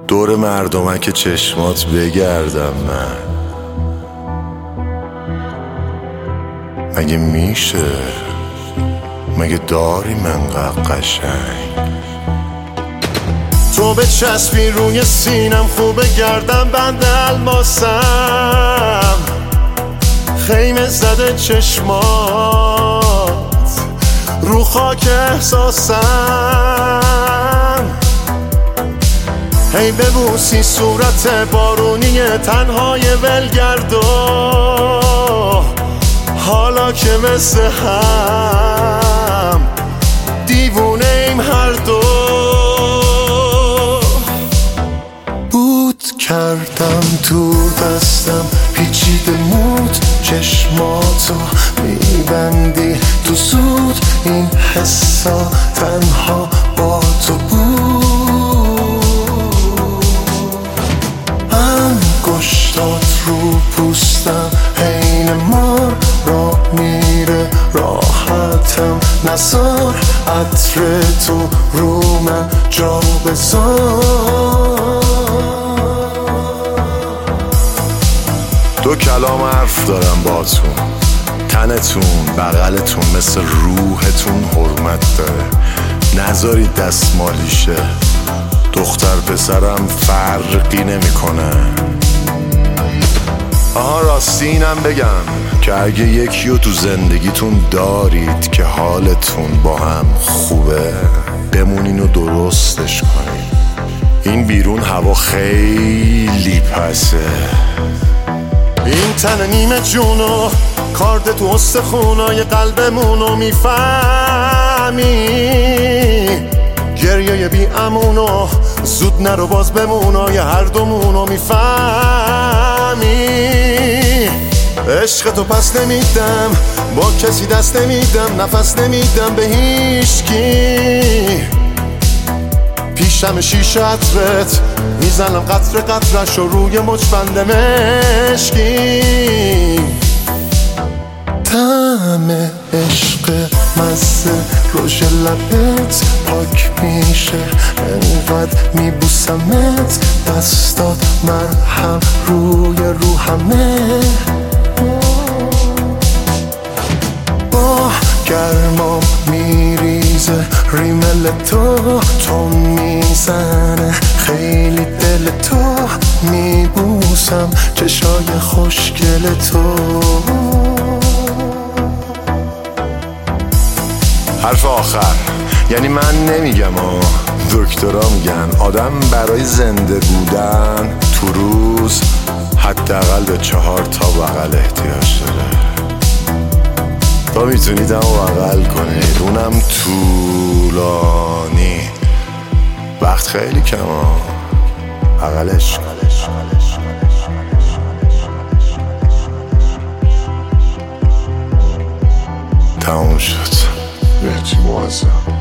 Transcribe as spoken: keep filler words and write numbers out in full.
دور مردمک چشمات بگردم من، مگه میشه؟ مگه داری منقدر قشنگ؟ تو به چسبی روی سینم، خوبه گردم بند الماسم، خیمه زده چشمات رو خاک احساسم. هی ببوسی صورت بارونی تنهای ولگردو، حالا که مثل هم دیوونه ایم هر دو. بود کردم تو دستم پیچیده مود، چشماتو میبندی تو زود، این حسا تنها با تو بود. انگشتات رو پوستم حین مار را میره راحتم، نزار عطر تو رو من جا بذار. دو کلام حرف دارم باتون، تنتون بغلتون مثل روحتون حرمت داره، نذارید دستمالیشه. دختر پسرم فرقی نمیکنه. آها راستی اینم بگم که اگه یکیو تو زندگیتون دارید که حالتون با هم خوبه، بمونین و درستش کنین. این بیرون هوا خیلی پسه. این تن نیمه جونو کارد تو استخونای قلبمونو میفهمی، گریه بی امونو زود نرو باز بمونای هر دومونو میفهمی. عشق تو پس نمیدم، با کسی دست نمیدم، نفس نمیدم به هیچکی. پیشم شیشه عطرت میزنم قطره قطرش رو روی مچبند مشکی. طعم عشق مزه روش لبت پاک میشه، انقدر میبوسمت دستات مرهم روی روحمه. با گرمام میریزه ریمل تو، تون میزنه خیلی دل تو، میبوسم چشای خوشگل تو. حرف آخر، یعنی من نمیگم ها، دکترها میگن آدم برای زنده بودن تو روز حداقل به چهار تا بغل احتیاج داره. تا میتونید هم بغل کنید، اونم طولانی. وقت خیلی کم ها، بغلش تموم شد. بهتی موازم